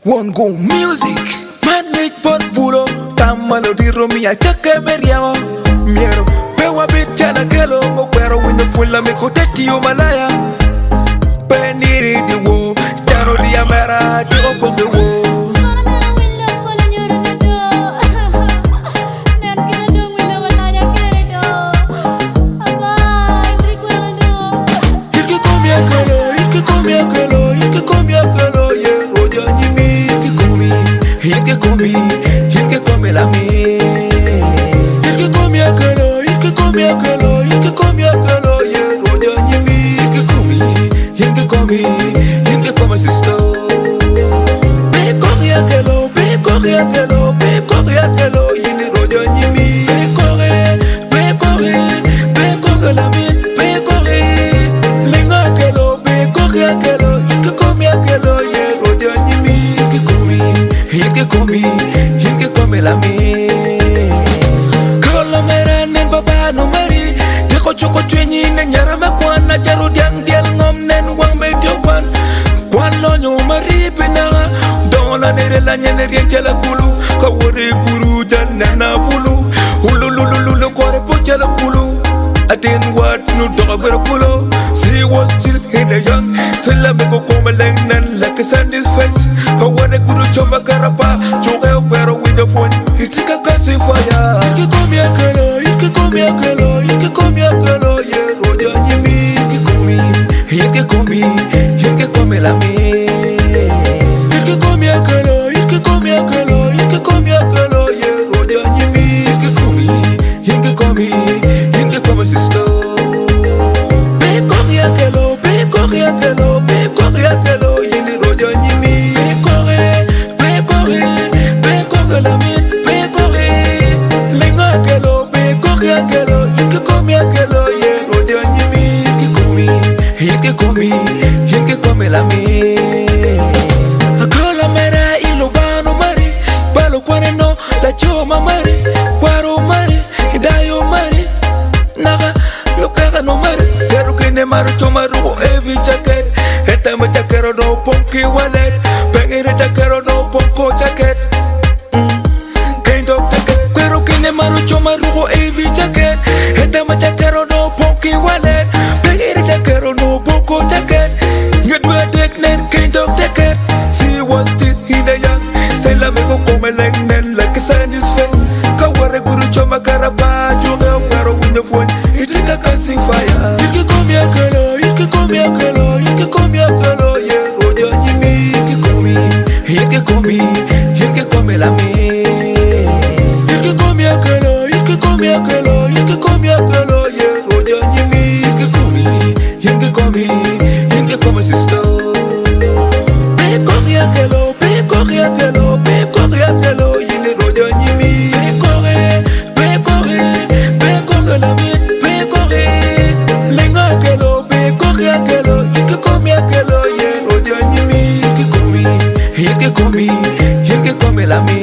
One go music, man make pot bulo. Tam melody romi a chake beriao. Miero, bewa bit chala kelo. Mo kwero winyo fula me koteti yo malaya. Peniri di wo, chano di amera, di opo di wo. Il che come la mia. Il che come a quello, il che come a quello, il che come a quello, yeah, odio ogni mi. Il che come si sto. Be corri a quello, be corri a quello, be corri a quello, il odio ogni mi. Be corri la mia, be corri. Lengo a quello, be corri a quello, il che come a quello, yeah, odio ogni mi. Il che come la mia. Kola mera nen baba no mari. Te ko choko chwenyi nen nyara me kwana jaru diang diel ngom nen wang me joban. Kwan lo nyo mari pina. Don la nere la nyene rien chela kulu. Ka wore kuru jan nana pulu. Ululululu kore po chela kulu. Aten wat nu doga bere kulo. She was still in a young. Sela me ko koma leng nan like a Sunday's face. Ka wore kuru choma karapa. Chore pero with the phone. Itika kasi fire. Il che come a quello, il che come a quello, il che come a quello, yeah, odio ogni mi. Il che come la mia. Il che come a quello, il che come a quello, il che come a quello, yeah, odio ogni mi. Il che come si sto. Be corri a quello, be corri a quello, be corri a quello, il odio ogni mi. Be corri la mia. Il che come la mia. Akola mera ilo bano mari. Balo kwane no la choma mari. Kwaro mari, dayo mari. Naga lo kaga no mari. Pero que ne maru choma ruo evi jacket. Eta me jakero no ponki wallet. Pegere jakero no ponko jacket. Kind of jacket. Pero que ne maru choma ruo evi jacket. Eta me jakero no ponki wallet. Pegere jakero no ponko jacket. You do a dick net, kind of jacket. She was still in a young. Say la me go come like a Sunday's face. Kaware guru choma karaba. Juga wero with the phone. Itika kasi fire. Il che come a quello, il che come a quello, il che come a quello, yeah, odio ogni mi. Il che come la mia. Il che come a quello, il che come a quello, il che come a quello, yeah, odio ogni mi. Il che come si sto. Be corri a quello, be corri a quello, be corri a quello, il odio ogni mi. Be corri la mia, be corri. Lengo a quello, be corri a quello, il che come a quello, yeah, odio ogni mi. Il che come la mia.